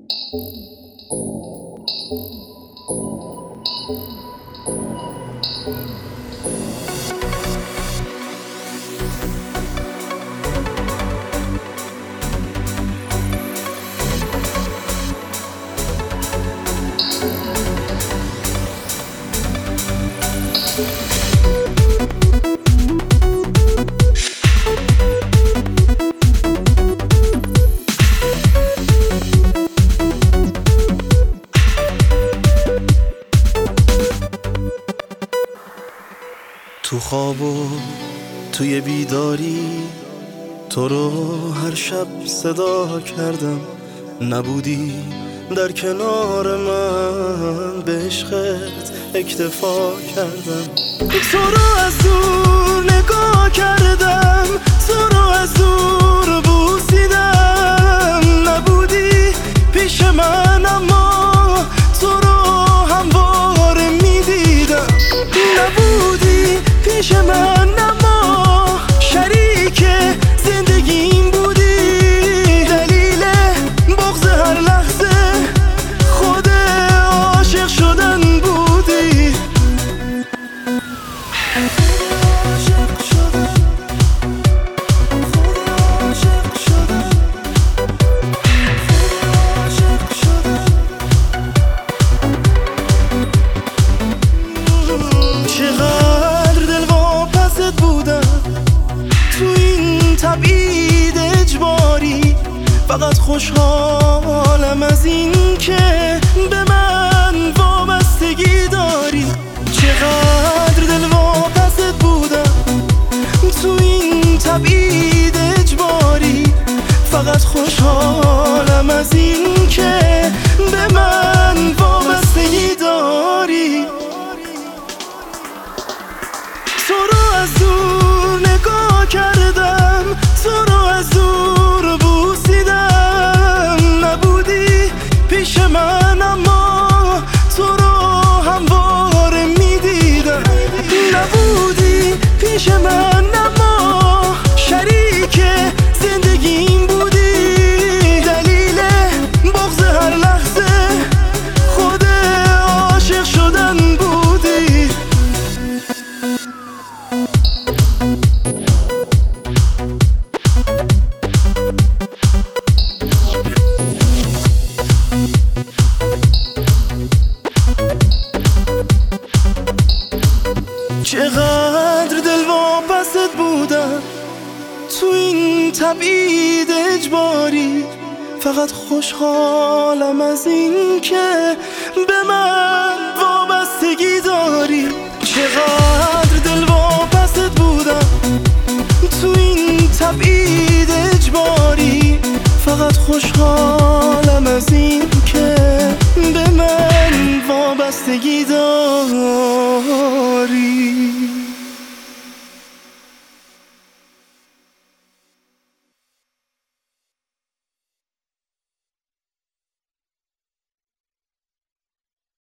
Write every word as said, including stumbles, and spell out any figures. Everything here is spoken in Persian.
تو خواب و توی بیداری تو رو هر شب صدا کردم، نبودی در کنار من، به عشقت اکتفا کردم. تو رو از دور نگاه کردم، تو رو از دور بوسیدم، نبودی پیش من اما تو رو همواره میدیدم. نبودی پیش من اما شریک زندگیم بودی، دلیل بغض هر لحظه خود عاشق شدن بودی. عاشق شدن، خود عاشق شدن، عاشق شدن. چقدر دل واپست بودم تو این تبعید اجباری، فقط خوشحالم از این که به من وابستگی داری. چقدر دل واپست بودم تو این تبعید اجباری، فقط خوشحالم از این که به من وابستگی داری. تو رو از دور نگاه کردم، تو رو از دور بوسیدم، نبودی پیش من اما تو رو همواره میدیدم. نبودی پیش من اما شریک زندگیم بودی، دلیل بغض هر لحظه خود عاشق شدن بودی. چقدر دل واپست بودم تو این تبعید اجباری، فقط خوشحالم از این که به من وابستگی داری. چقدر دل واپست بودم تو این تبعید اجباری، فقط خوشحال